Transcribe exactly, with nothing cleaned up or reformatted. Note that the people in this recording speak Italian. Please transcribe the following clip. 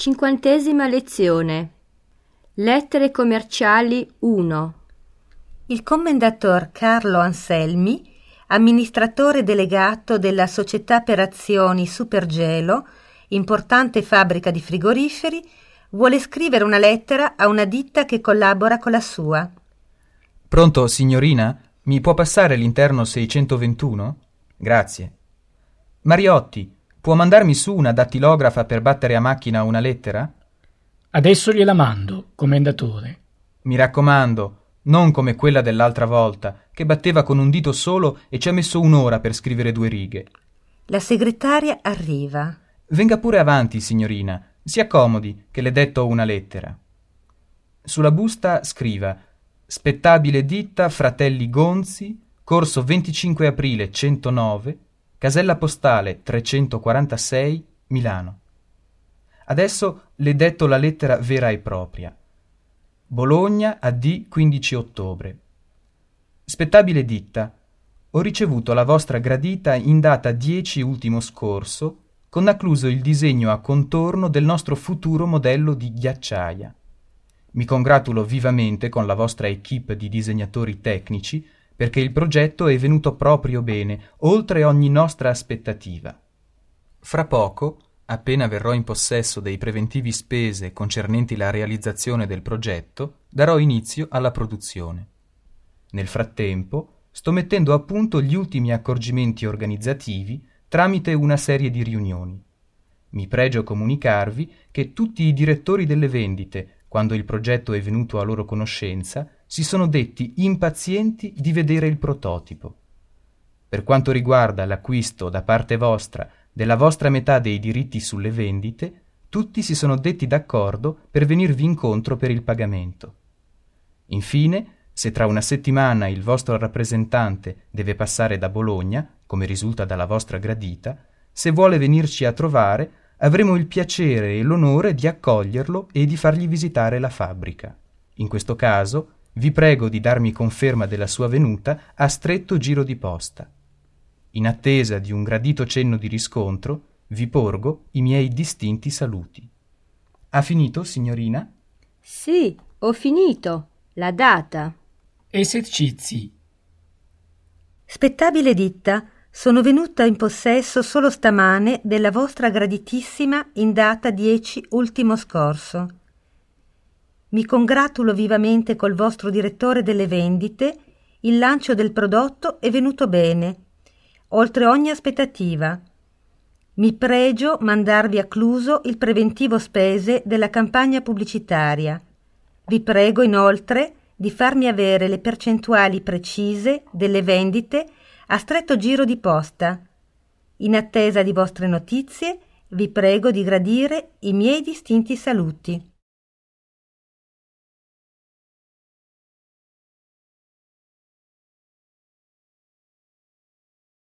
Cinquantesima lezione. Lettere commerciali uno. Il commendator Carlo Anselmi, amministratore delegato della Società per Azioni Supergelo, importante fabbrica di frigoriferi, vuole scrivere una lettera a una ditta che collabora con la sua. Pronto, signorina? Mi può passare l'interno seicentoventuno? Grazie. Mariotti, può mandarmi su una dattilografa per battere a macchina una lettera? Adesso gliela mando, commendatore. Mi raccomando, non come quella dell'altra volta, che batteva con un dito solo e ci ha messo un'ora per scrivere due righe. La segretaria arriva. Venga pure avanti, signorina. Si accomodi, che le detto una lettera. Sulla busta scriva: Spettabile ditta Fratelli Gonzi, corso venticinque aprile centonove, casella postale trecentoquarantasei, Milano. Adesso le detto la lettera vera e propria. Bologna, A D quindici ottobre. Spettabile ditta, ho ricevuto la vostra gradita in data dieci ultimo scorso, con accluso il disegno a contorno del nostro futuro modello di ghiacciaia. Mi congratulo vivamente con la vostra equipe di disegnatori tecnici perché il progetto è venuto proprio bene, oltre ogni nostra aspettativa. Fra poco, appena verrò in possesso dei preventivi spese concernenti la realizzazione del progetto, darò inizio alla produzione. Nel frattempo, sto mettendo a punto gli ultimi accorgimenti organizzativi tramite una serie di riunioni. Mi pregio comunicarvi che tutti i direttori delle vendite, quando il progetto è venuto a loro conoscenza, si sono detti impazienti di vedere il prototipo. Per quanto riguarda l'acquisto da parte vostra della vostra metà dei diritti sulle vendite, tutti si sono detti d'accordo per venirvi incontro per il pagamento. Infine, se tra una settimana il vostro rappresentante deve passare da Bologna, come risulta dalla vostra gradita, se vuole venirci a trovare, avremo il piacere e l'onore di accoglierlo e di fargli visitare la fabbrica. In questo caso, vi prego di darmi conferma della sua venuta a stretto giro di posta. In attesa di un gradito cenno di riscontro, vi porgo i miei distinti saluti. Ha finito, signorina? Sì, ho finito. La data. Esercizi. Spettabile ditta, sono venuta in possesso solo stamane della vostra graditissima in data dieci ultimo scorso. Mi congratulo vivamente col vostro direttore delle vendite, il lancio del prodotto è venuto bene, oltre ogni aspettativa. Mi pregio mandarvi accluso il preventivo spese della campagna pubblicitaria. Vi prego inoltre di farmi avere le percentuali precise delle vendite a stretto giro di posta. In attesa di vostre notizie, vi prego di gradire i miei distinti saluti.